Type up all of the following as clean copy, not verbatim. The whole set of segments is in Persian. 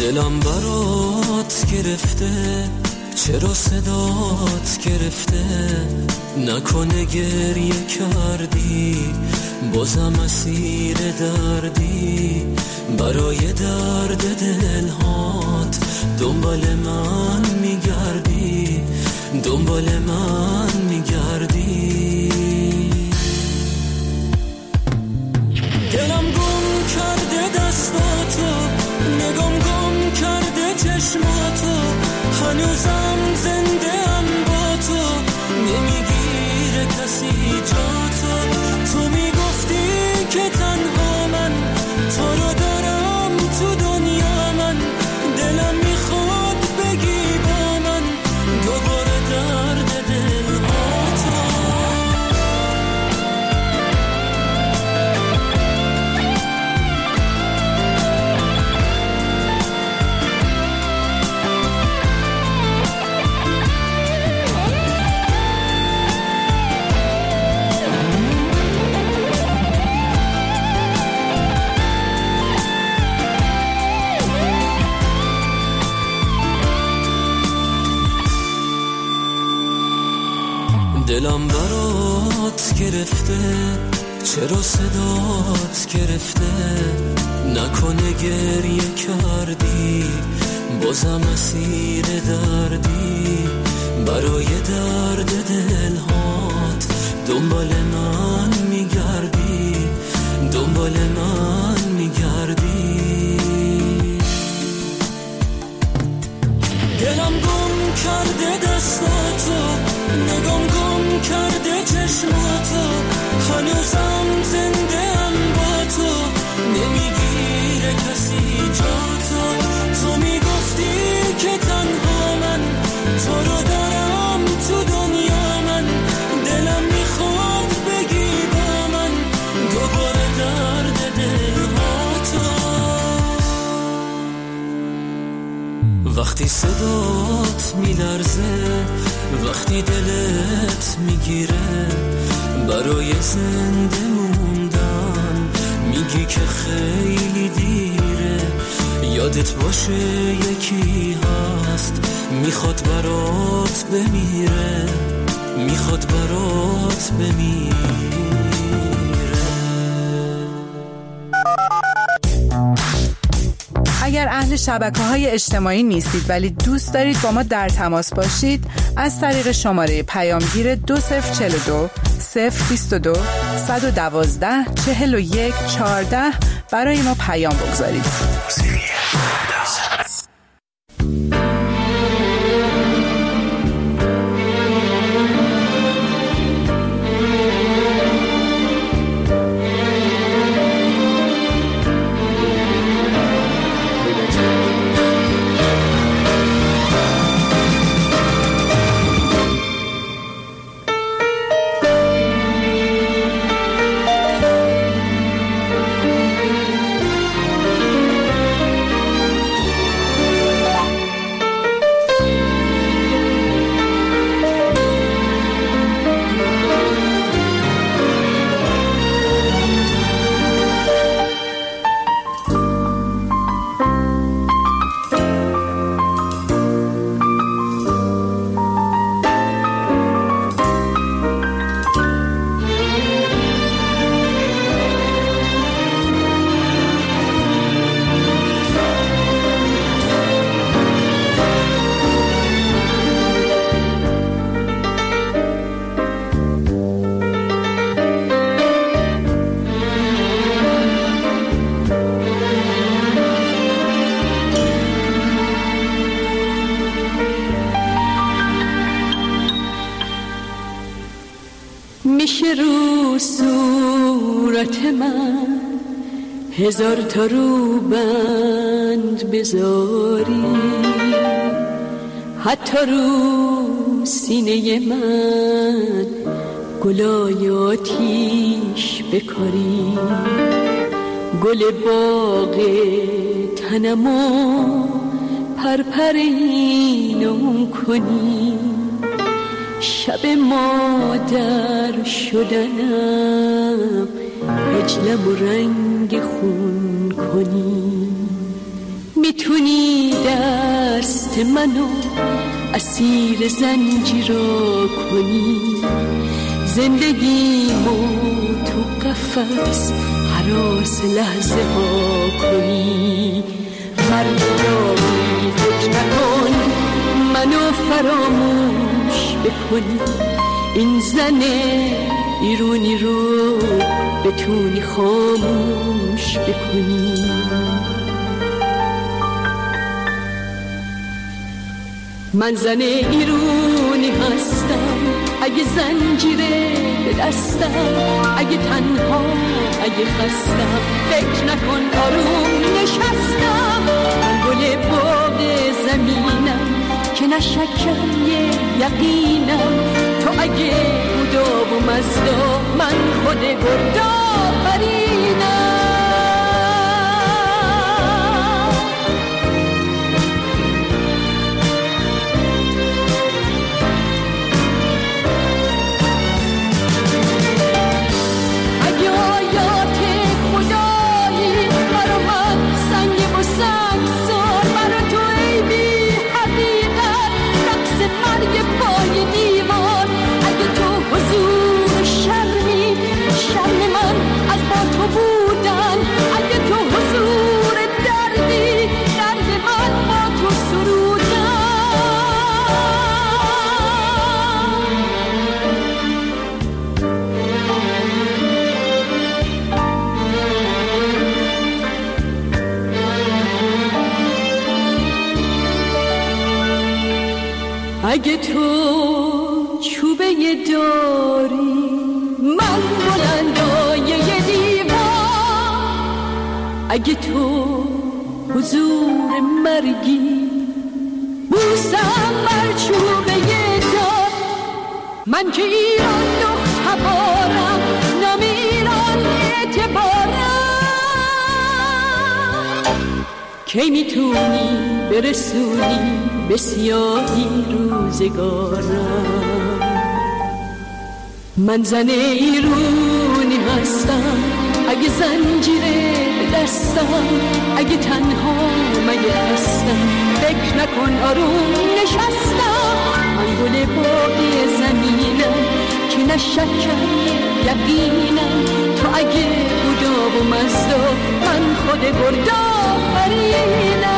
دلم برات گرفته، چرا صدات گرفته؟ نکنه گریه کردی، بازم اسیر دردی، برای درد دلهات دنبال من میگردی، دنبال من میگردی. دلم گم کرده دستاتو، نگام گم کرده چشماتو، هنوزم زنده ام با تو، نمیگیره کسی جاتو. تو میگفتی که تنها من تو رو دارم تو دنیا، من دلم میخواد بگی با من دوباره درد دلهاتو. دلم برات گرفته، چرا صدات گرفته؟ نکنه گریه کردی، بازم اسیر دردی، برای درد دلهات دنبال من میگردی، دنبال من میگردی. دلم گم کرده دستاتو، نگام گم کرده چشماتو، هنوزم زنده ام با تو، نمیگیره کسی جاتو. تو میگفتی که تنها من تو رو دارم تو دنیا، من دلم میخواد بگی با من دوباره درد دلهاتو. وقتی صدات میلرزه، وقتی دلت میگیره، برای زنده موندن میگی که خیلی دیره. یادت باشه یکی هست میخواد برات بمیره، میخواد برات بمیره. اگر اهل شبکه‌های اجتماعی نیستید ولی دوست دارید با ما در تماس باشید، از طریق شماره پیامگیر 2042 022 112 41 14 برای ما پیام بگذارید. میشه رو صورت من هزار تا روبند بذاری، حتی رو سینه من گلای آتیش بکاری، گل باغ تنمو پرپرینم کنی، شب مادر شدنم هجلم و رنگ خون کنی. میتونی دست منو اسیر زنجیرا کنی، زندگیمو تو قفس هراس لحظه ها کنی. مردمی فکر نکن منو فراموش بکنی، این زن ایرونی رو بتونی خاموش بکنی. من زن ایرونی هستم، اگه زنجیره به دستم، اگه تنها اگه خستم، فکر نکن آروم نشستم. من گل باغ زمینم که نشکم یقینم، تو اگه بودا و مزدا من خود بردا فرینم. اگه تو چوبه داری من بلندای دیوار، اگه تو حضور مرگی بوسم بر چوبه دار. من که ایران دخت بارم نام ایران اعتبارم، کی میتونی برسونی به سیاهی روزگارم. من زن ایرونی هستم، اگه زنجیره به دستم، اگه تنها مگه هستم، فکر نکن آروم نشستم. من گل باقی زمینم که نشکم یقینم، تو اگه بودا و مزدا من خود بردا فرینم.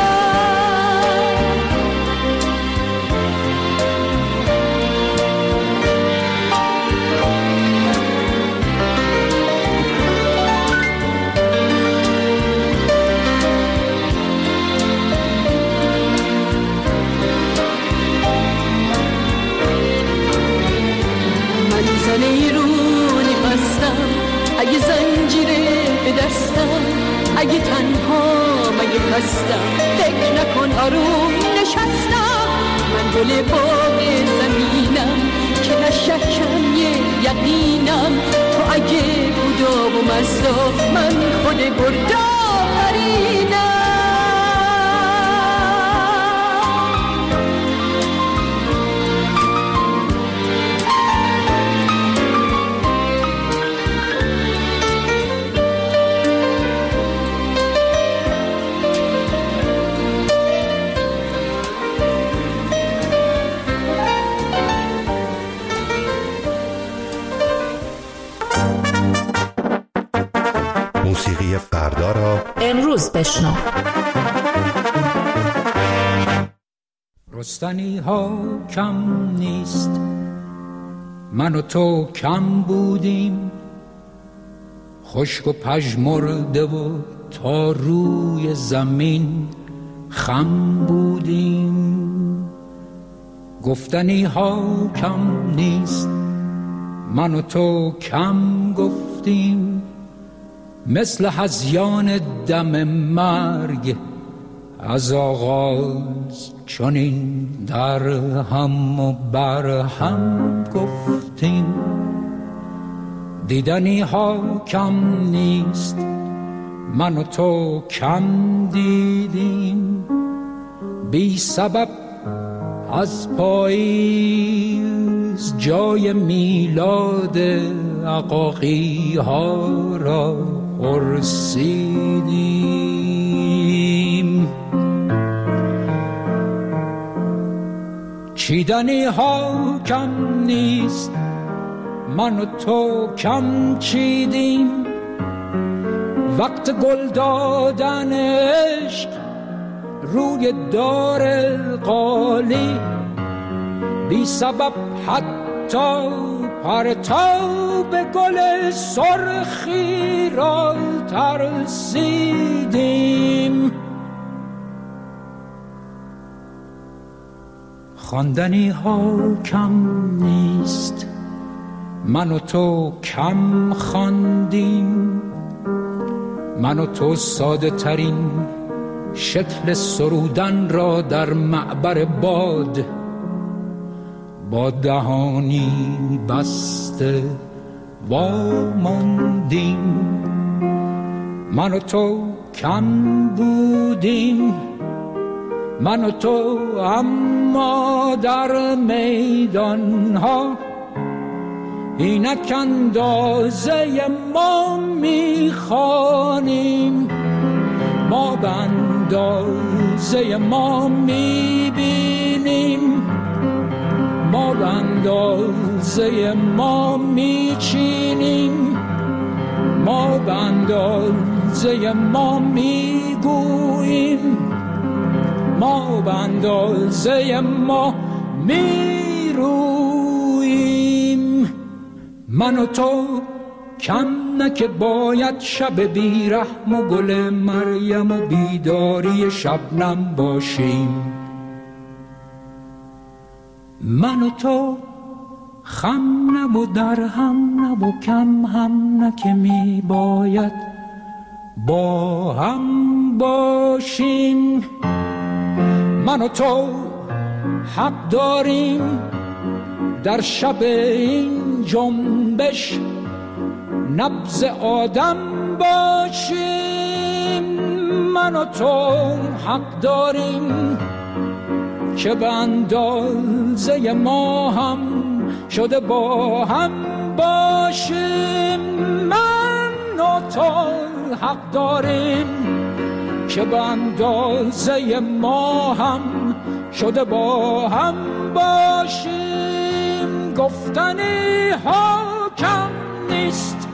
اگه زنجیره به دستم، اگه تنها مگه خستم، فکر نکن آروم نشستم. من گل باغ زمینم که نشکم یقینم، تو اگه بودا و مزدا من خود بردا فرینم. موسیقی فردا را امروز بشنو. رستنی ها کم نیست، من و تو کم بودیم، خشک و پژمرده و تا روی زمین خم بودیم. گفتنی ها کم نیست، من و تو کم گفتیم، مثل هذیان دم مرگ از آغاز چنین در هم و بر هم گفتیم. دیدنی ها کم نیست، من و تو کم دیدیم، بی سبب از پاییز جای میلاد عقاقی ها را پرسیدیم. چیدنی ها کم نیست، من و تو کم چیدیم. وقت گل دادن عشق روی دار قالی، بی سبب حتی پرتاب گل سرخی را ترسیدیم. خواندنی ها کم نیست، من و تو کم خواندیم. من و تو ساده ترین شکل سرودن را در معبر باد با دهانی بسته واماندیم. من و تو کم بودیم، من و تو اما در میدان ها اینک اندازه ما میخوانیم. ما به اندازه ما میبینیم، ما به اندازه ما میچینیم، ما به اندازه ما میگوییم، ما به اندازه ما میرویم. من و تو کم نه که باید شب بیرحم و گل مریم و بیداری شبنم باشیم. من و تو خم نه و در هم نه و کم هم نه که می باید با هم باشیم. من و تو حق داریم در شب این جنبش نبض آدم باشیم. من و تو حق داریم که به اندازه ما هم شده با هم باشیم. من و تو حق داریم که به اندازه ما هم شده با هم باشیم. گفتنی ها کم نیست.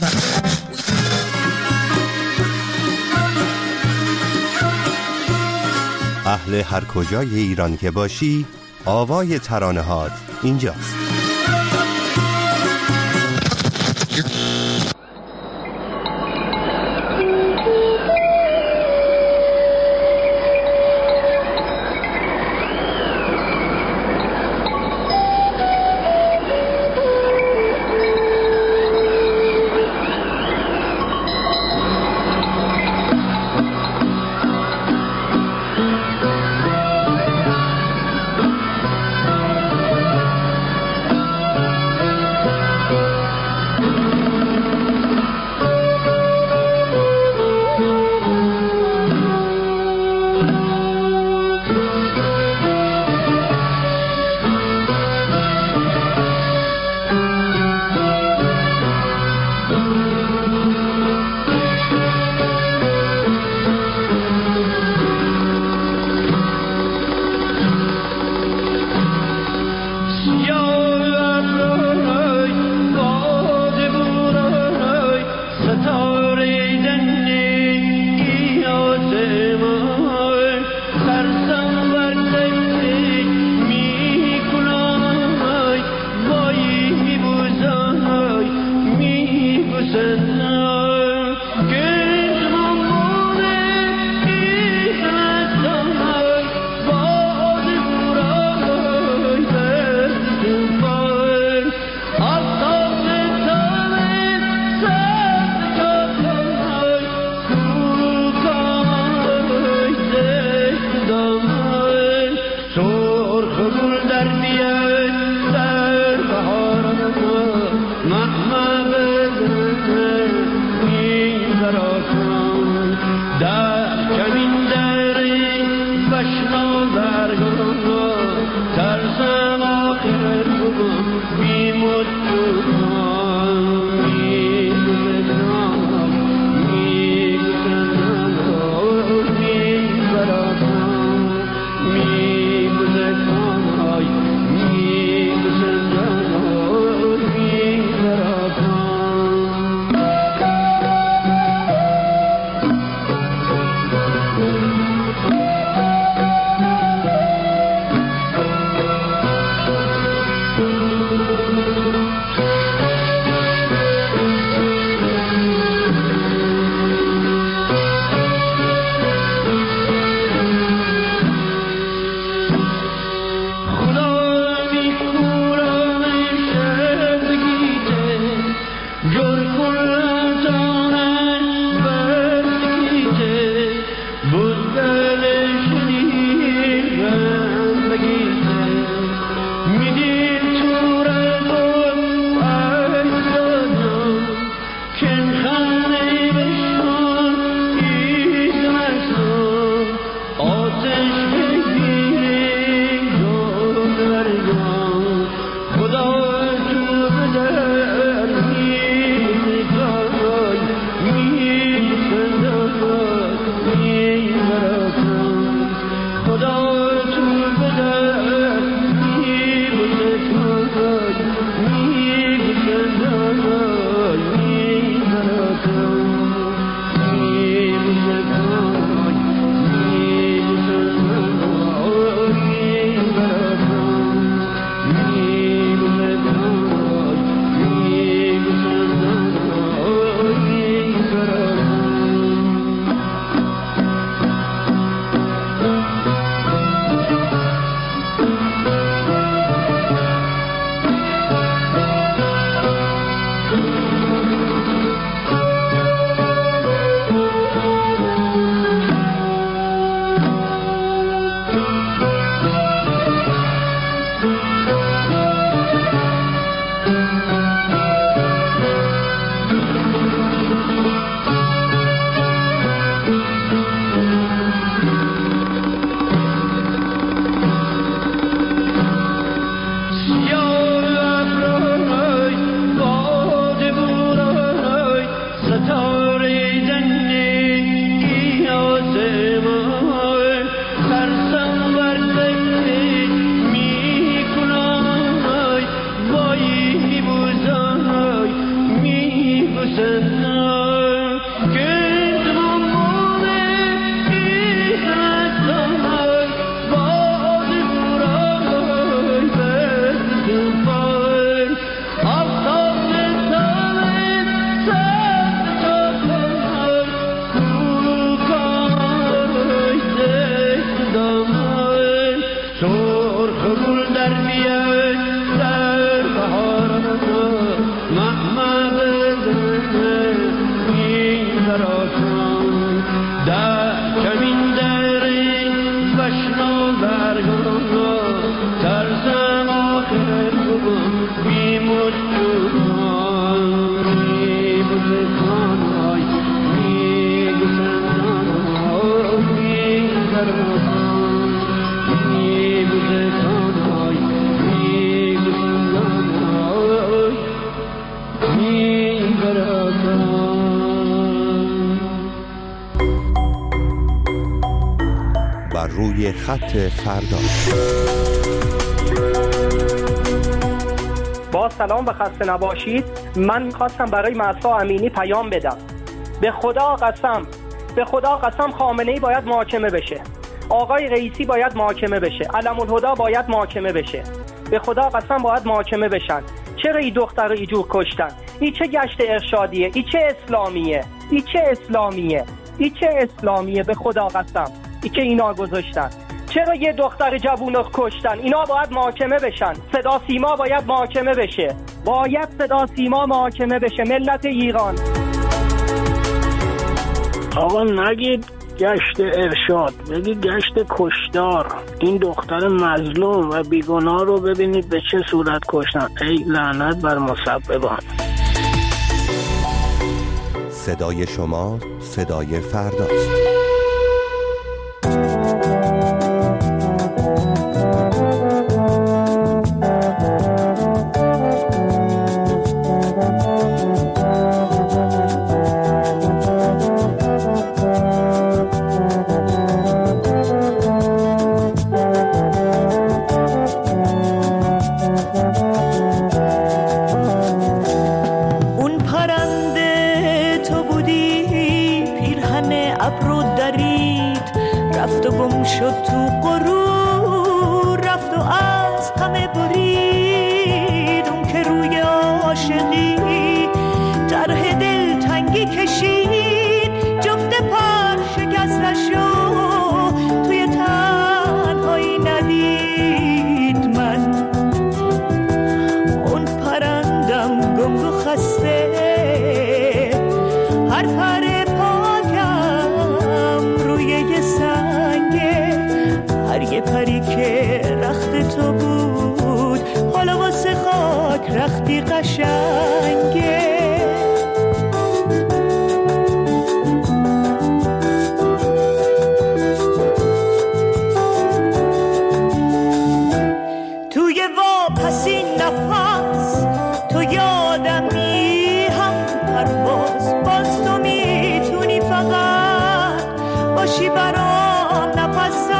اهل هر کجای ایران که باشی، آوای ترانه هات اینجاست. بر روی خط فردا. با سلام و خسته نباشید. من می‌خواستم برای مهسا امینی پیام بدم. به خدا قسم خامنه‌ای باید محاکمه بشه، آقای رئیسی باید محاکمه بشه، علم‌الهدی باید محاکمه بشه. به خدا قسم باید محاکمه بشن. چرا این دختر رو اینجور کشتن؟ این چه گشت ارشادیه؟ این چه اسلامیه؟ به خدا قسم این که اینا گذاشتن. چرا یه دختر جوون رو کشتن؟ اینا باید محاکمه بشن. صدا سیما باید محاکمه بشه. ملت ایران. آقا نگید گشت ارشاد، بگید گشت کشتار. این دختر مظلوم و بیگناه رو ببینید به چه صورت کشتن. ای لعنت بر مسببان. صدای شما صدای فرداست. شد تو غرور، رفت و از همه برید. اون که روی عاشقی طرح دل تنگی کشید، جفت پر شکستش رو توی تنهایی ندید. من اون پرندم گنگ و خسته، هر پر یه پری که رخت تو بود، حالا واسه خاک رختی قشنگه. توی واپسین نفس تو یادمی، هم پرواز باز تو میتونی فقط باشی برام نفس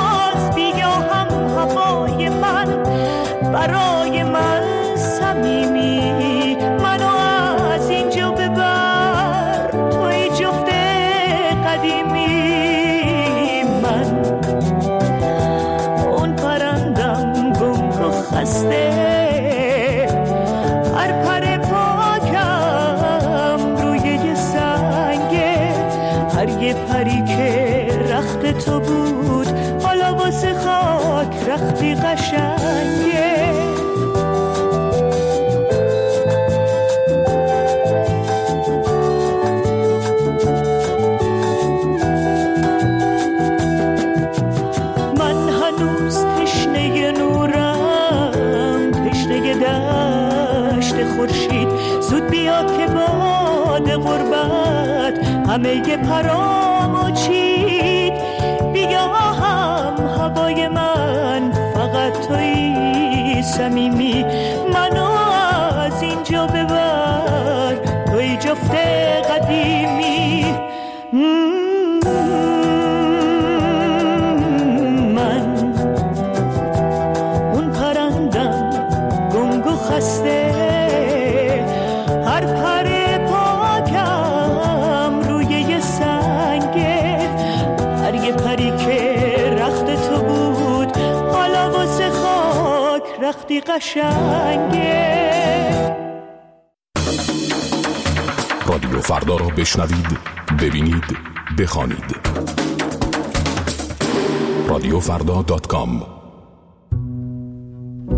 برای من صمیمی. منو از اینجا ببر، توی جفت قدیمی. من اون پرندم گنگ و خسته، هر پر پاکم روی یه سنگه. هر یه پری که رخت تو بود، حالا واسه خاک رختی قشنگه. من هنوز تشنه نورم، تشنه دشت خورشید. زود بیا که باد غربت همه ی پرامو چید. بیا هم هوای من فقط توی صمیمی. منو از اینجا ببر، توی جفت قدیمی. من اون پرندم گنگ و خسته، هر پر پاکم روی یه سنگه. هر یه پری که رخت تو بود، حالا واسه خاک رختی قشنگه. رادیو فردا رو بشنوید، ببینید، بخوانید. رادیوفردا.com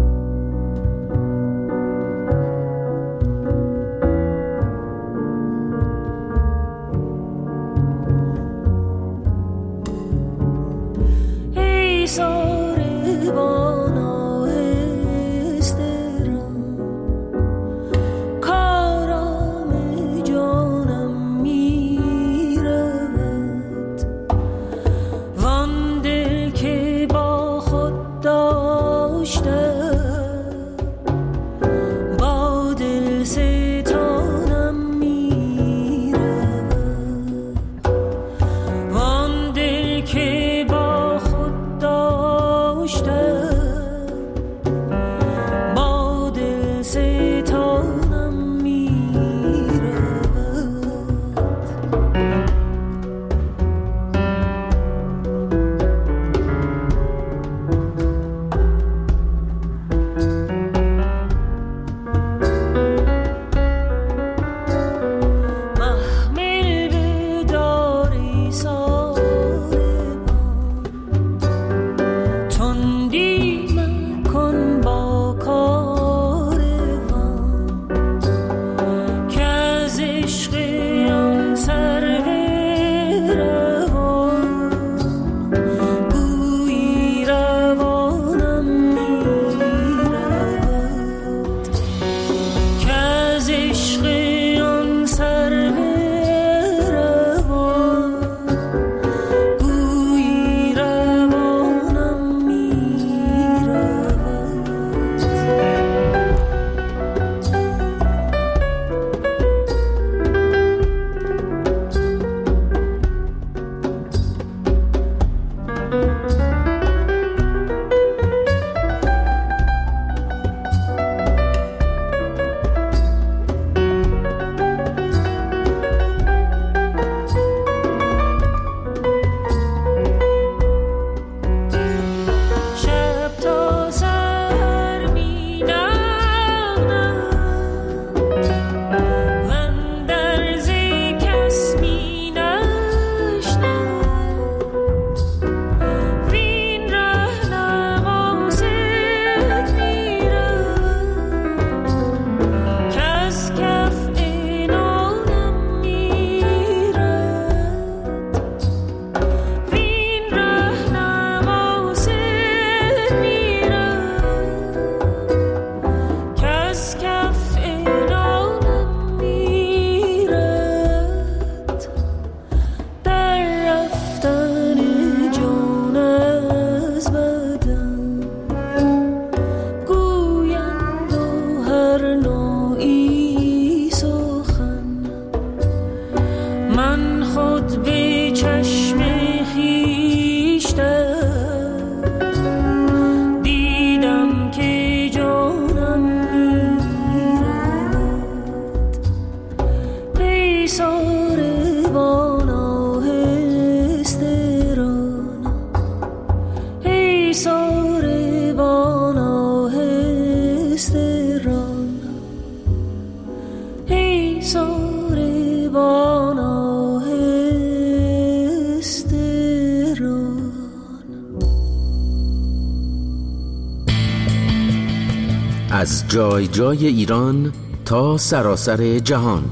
از جای جای ایران تا سراسر جهان،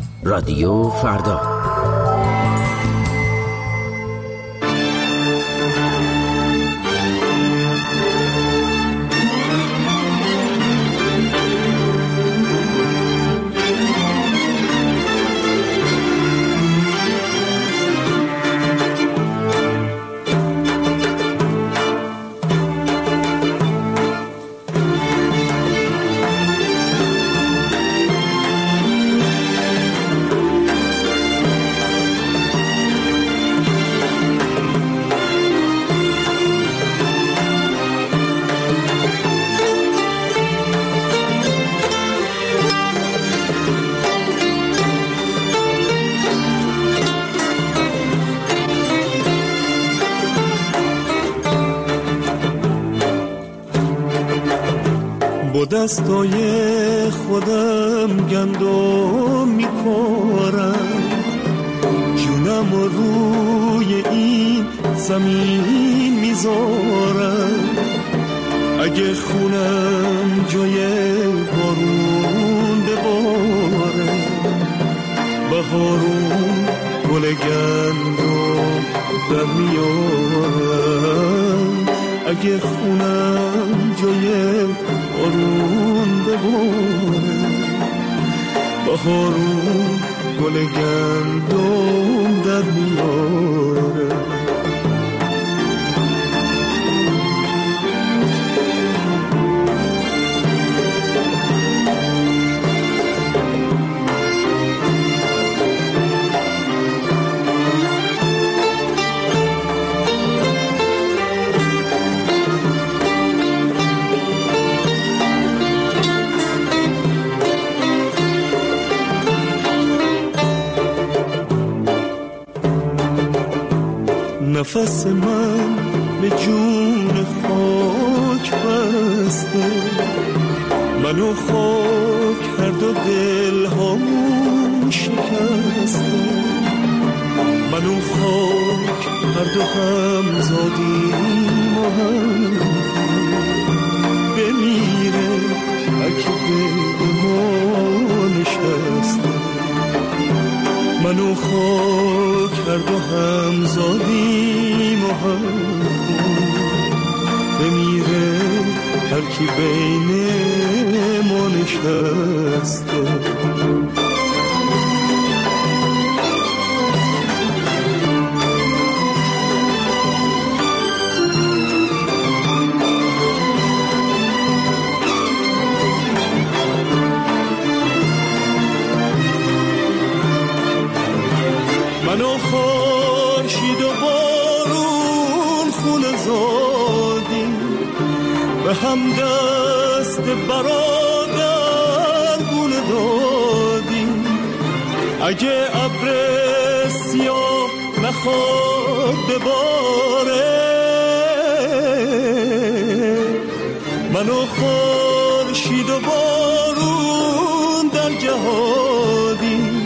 رادیو فردا. با دستای خودم گندم میکارم، جونم روی این زمین میذارم. اگه خونم جای بارون بباره، بهارون گل گندم در میارم. اگه خونم جای بارون بباره، بهارون گل گندم در میاره. نفس من به جون خاک بسته، منو خاک هر دو دل هامون شکسته، منو خاک هر دو هم زادیم و هم بمیره اگه به ما نشسته، منو خاک هر دو هم زادیم و هم بمیره هر کی بین ما نشسته. منو خورشید و بارون خونه زادیم، به هم دست برادر گونه دادیم، اگه ابر سیاه نخواد بباره، منو خورشید و بارون در جهادیم،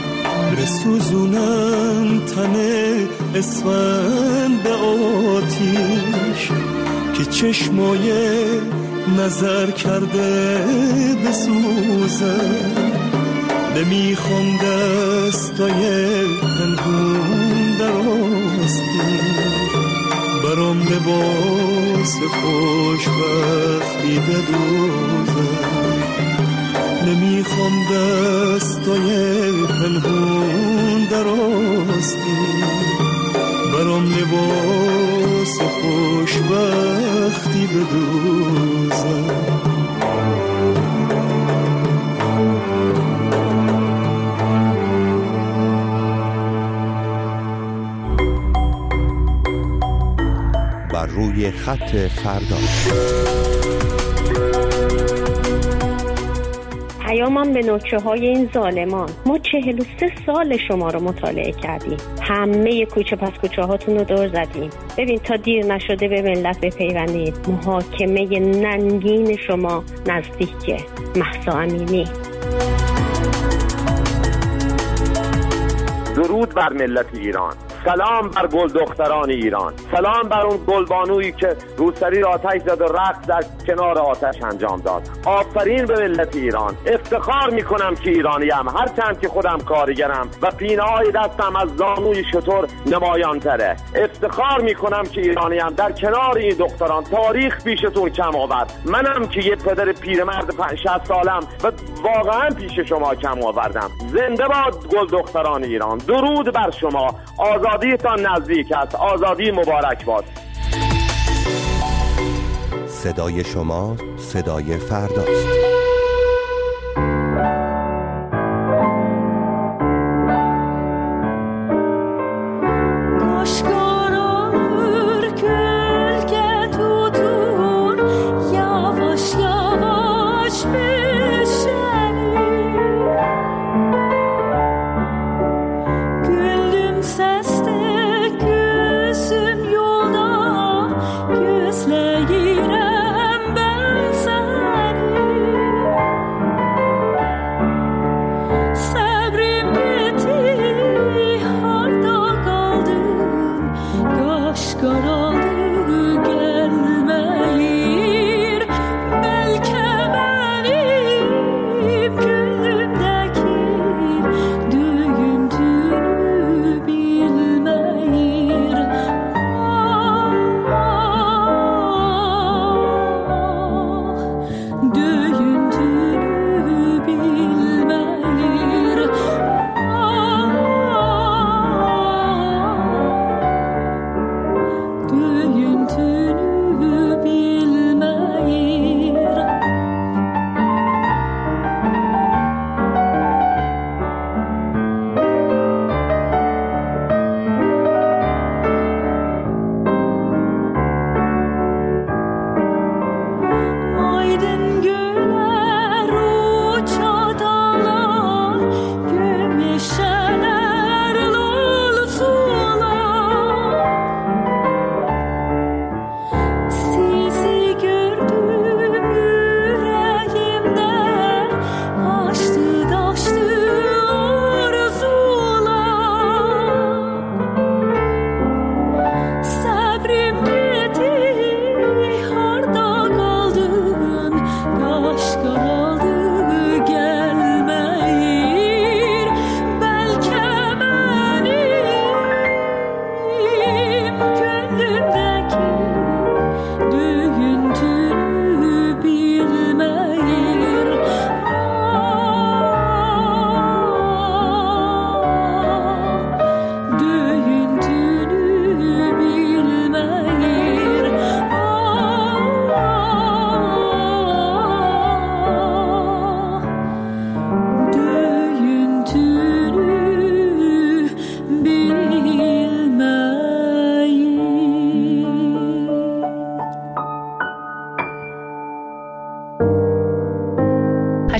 بسوزونم تنه اسفند آتیش که چشمای نظر کرده بسوزه، نمیخوام دستای پنهون در آستین، برام لباس خوشبختی بدوزه، نمیخوام دستای پنهون در آستین، برام لباس خوشبختی بدوزه. بر روی خط فردا. پیامم به نوچه های این ظالمان. ما 43 سال شما رو مطالعه کردیم، همه کوچه پس کوچه هاتون رو دور زدیم. ببین تا دیر نشده به ملت بپیوندید. محاکمه ننگین شما نزدیکه. مهسا امینی. درود بر ملت ایران، سلام بر گل دختران ایران، سلام بر اون گلبانویی که روسری را آتش زد و رقص در کنار آتش انجام داد. آفرین به ملت ایران. افتخار میکنم که ایرانیم، هرچند که خودم کارگرم و پینه‌های دستم از زانوی شتر نمایان تره. افتخار میکنم که ایرانیم. در کنار این دختران تاریخ پیشتون کم آورد. منم که یه پدر پیرمرد 60 سالم و واقعا پیش شما کم آوردم. زنده باد گل دختران ایران. درود بر شما. آزادیتان نزدیک است. آزادی مبارک باد. صدای شما صدای فرداست.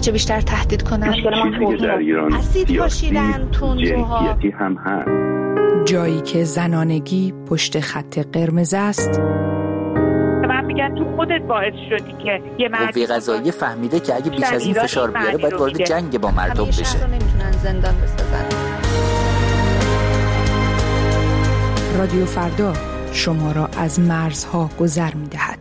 چه بیشتر تهدید کنن. چیزی که در ایران اسید پاشیدن، تندروها هم هست. جایی که زنانگی پشت خط قرمز است. من میگن تو خودت باعث شدی که یه قوه قضاییه فهمیده که اگه بیش از این فشار بیاره باید وارد جنگ با مردم بشه. شهر رو نمیتونن زندان بسازن. رادیو فردا شما را از مرزها گذر می‌دهد.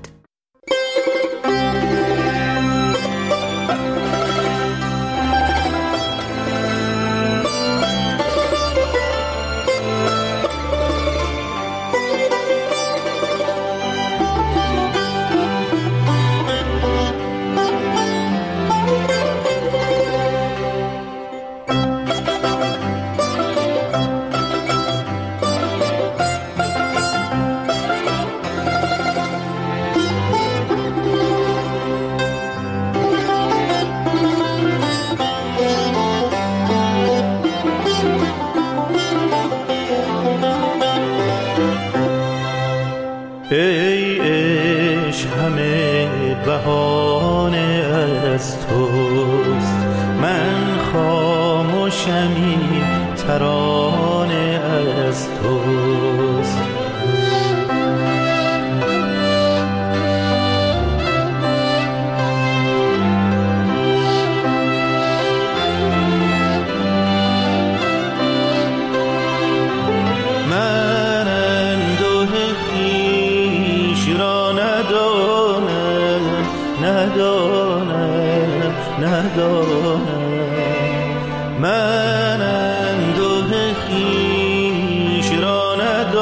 ای عشق همه بهانه از توست، من خاموشمی ترانه از توست. من اندوه خویش را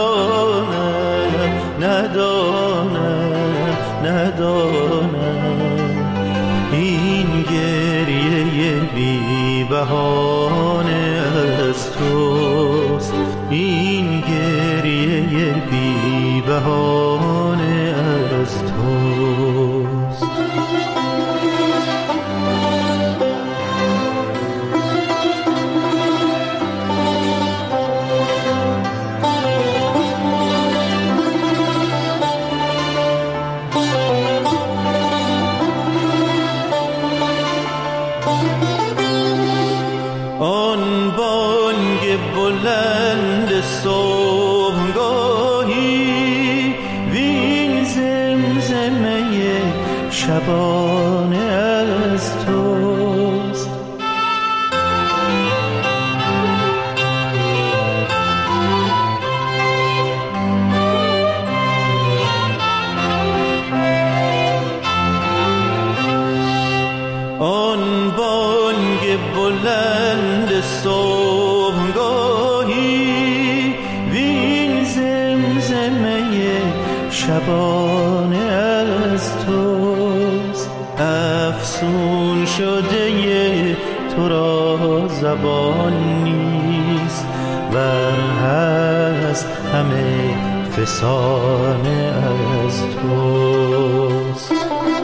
ندانم، این گریه بی بهانه از توست، این گریه بی بهانه از توست. آن بانگ بلند صبحگاهی وین زمزمه شبانه از توست. آن بانگ بلند صبحگاهی وین زمزمه شبانه از توست. افسون شده تو را زبان نیست، ور هست همه فسانه از توست.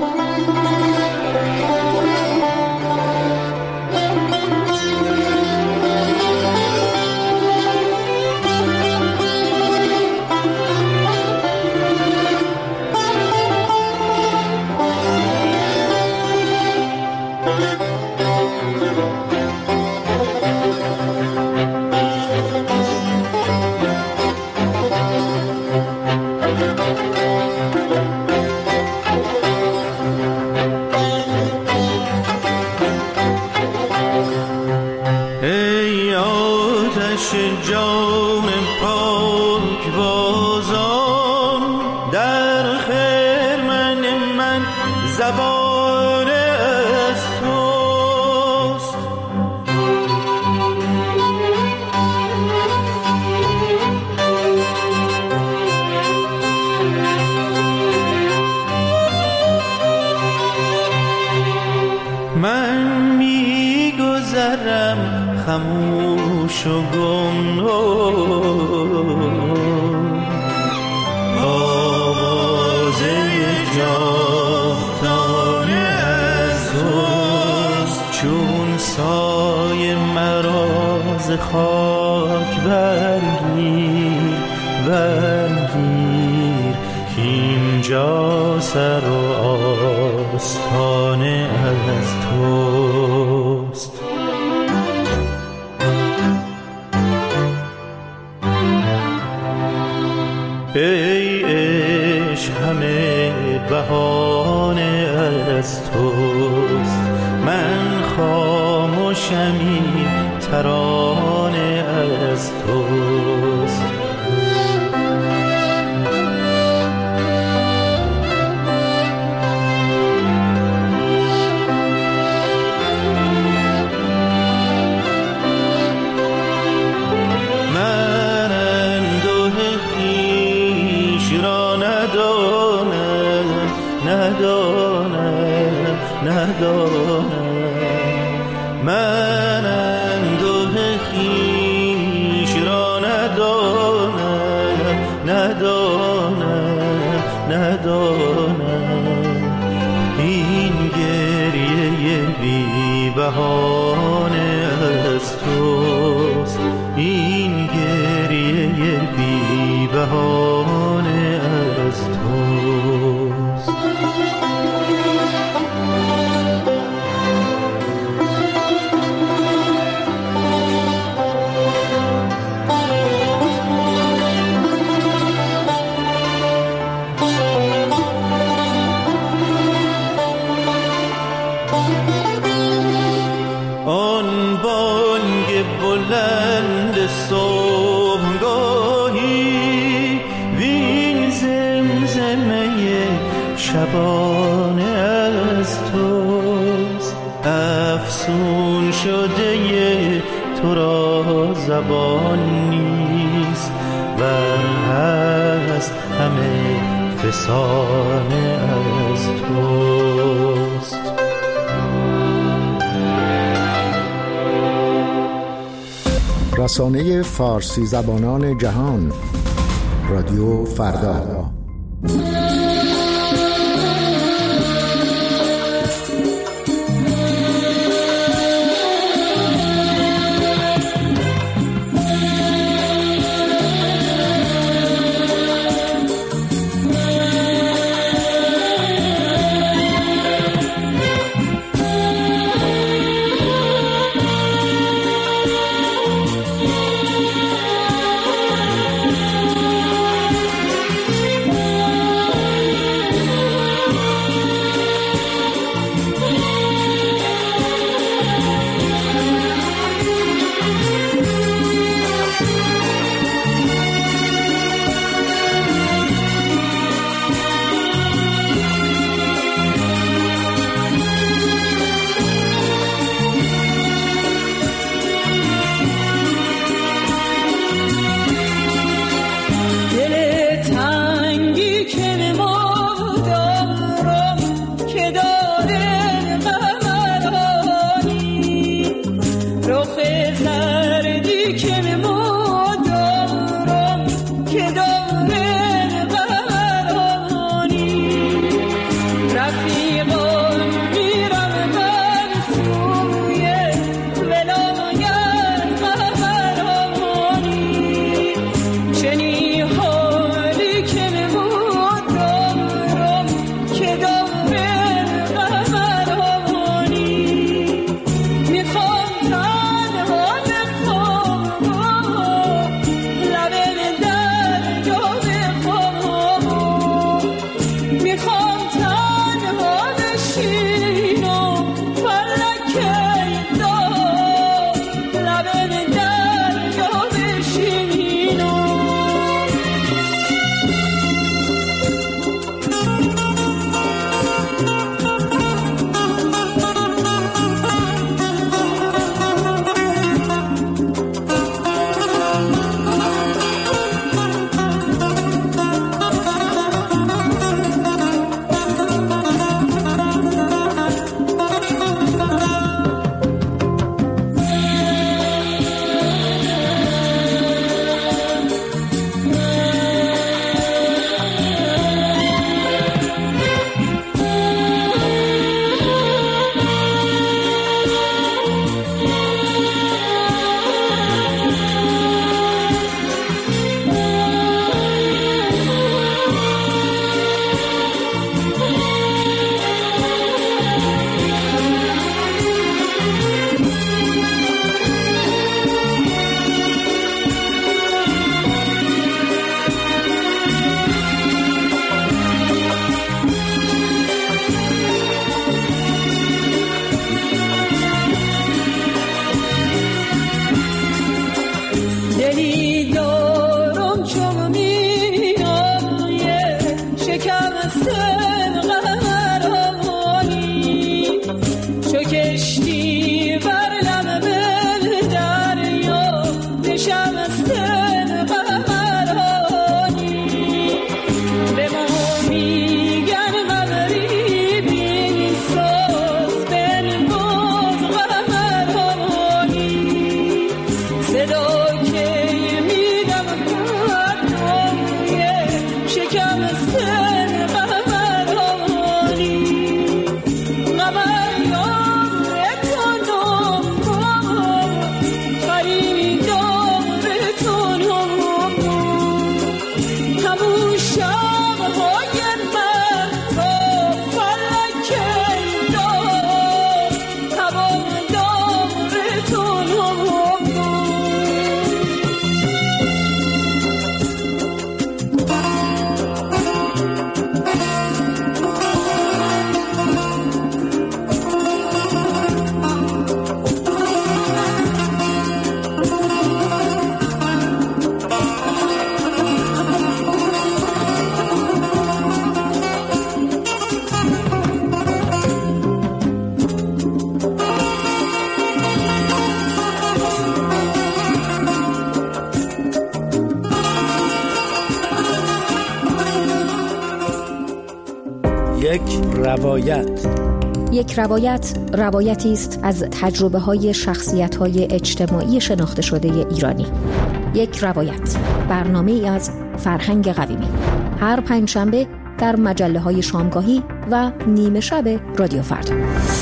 ای آتش جان پاک بازان، در خرمن من زبانه از توست. من میگذرم خاموش و گمنام، آوازه جاودانه از توست. چون سایه مرا ز خاک برگیر کاینجا سر و آستانه از توست. ای عشق همه بهانه از توست، من خاموشمی ترانه از توست. من اندوه خویش را ندانم، این گریه بی بهانه از توست، این گریه بی بهانه از توست. بلند صبحگاهی وین زمزمه شبانه از توست، افسون شده تو را زبان نیست و هست همه فسانه از توست. رسانه فارسی زبانان جهان، رادیو فردا. یک روایت روایتی است از تجربه های شخصیت های اجتماعی شناخته شده ایرانی. یک روایت، برنامه ای از فرهنگ قویمی، هر پنجشنبه در مجله های شامگاهی و نیمه شب رادیو فردا.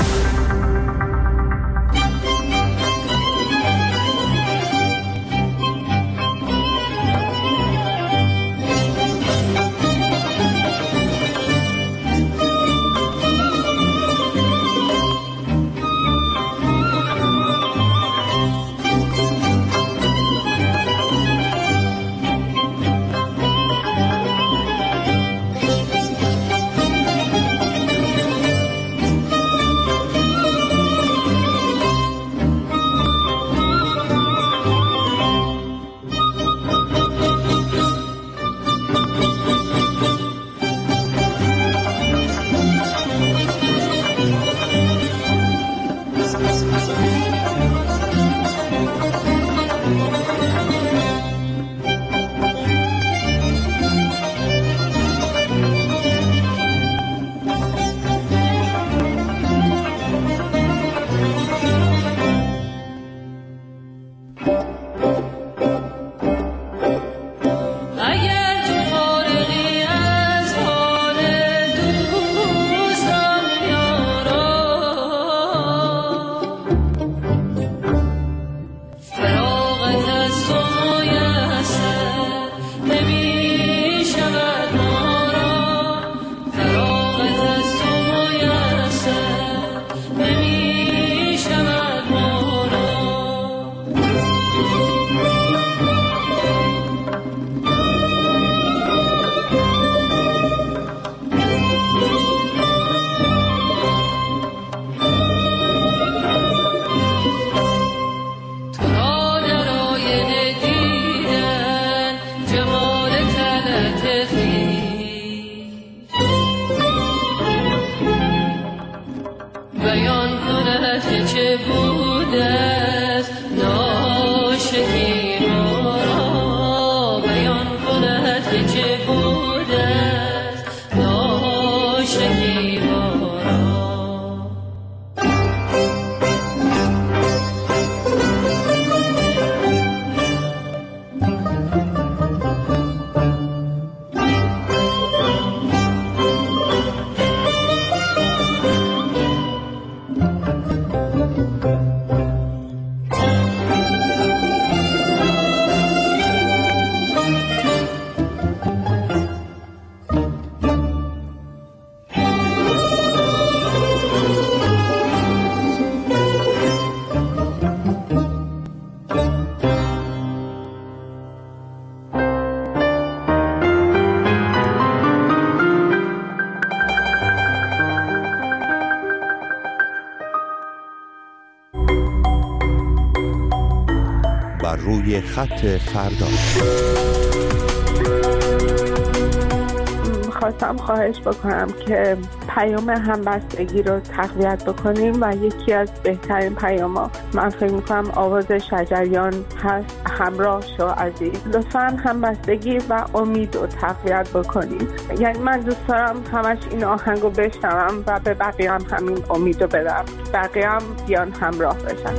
روی خط فردا. خواستم خواهش بکنم که پیام همبستگی رو تقویت بکنیم و یکی از بهترین پیاما من فکر میکنم آواز شجریان هست، همراه شو عزیز. لطفاً همبستگی و امید رو تقویت بکنیم. یعنی من دوست دارم همش این آهنگ رو بشنوم و به بقیه هم همین امید رو بدم، بقیه هم بیان همراه بشن.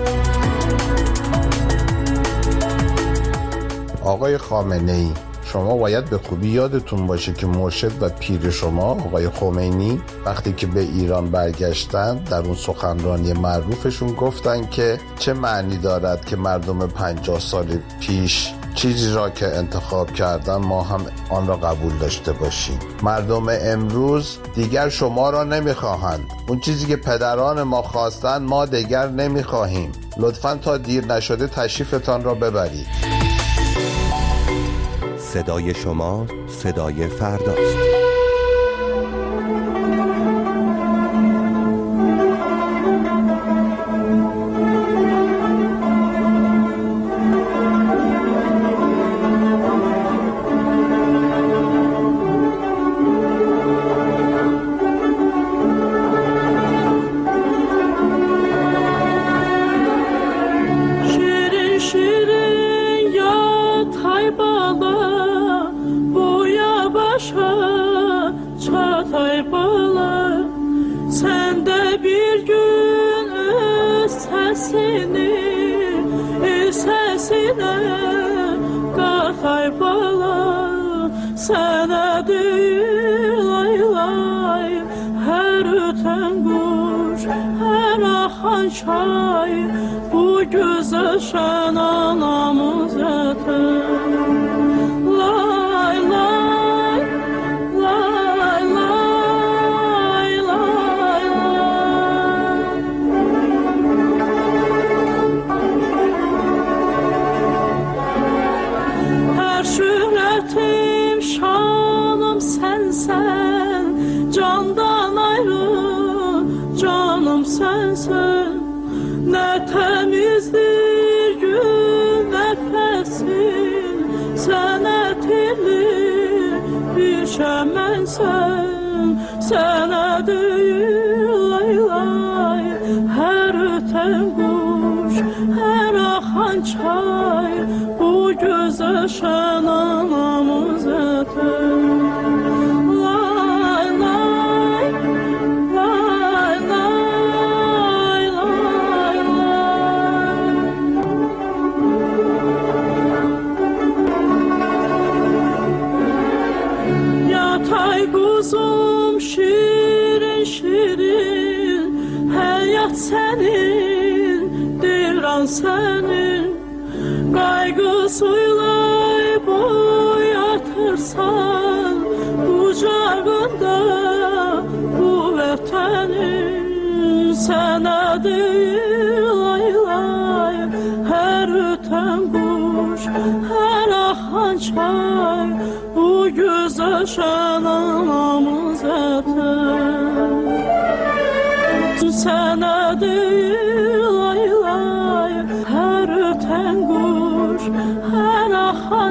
آقای خامنه‌ای، شما باید به خوبی یادتون باشه که مرشد و پیر شما آقای خمینی وقتی که به ایران برگشتن در اون سخنرانی معروفشون گفتن که چه معنی دارد که مردم 50 سال پیش چیزی را که انتخاب کردن ما هم آن را قبول داشته باشیم. مردم امروز دیگر شما را نمیخواهند. اون چیزی که پدران ما خواستند ما دیگر نمیخواهیم. لطفاً تا دیر نشده تشریفتان را ببرید. صدای شما صدای فرداست.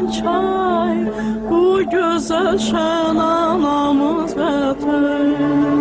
Çay bu güzel şen anamız vətən.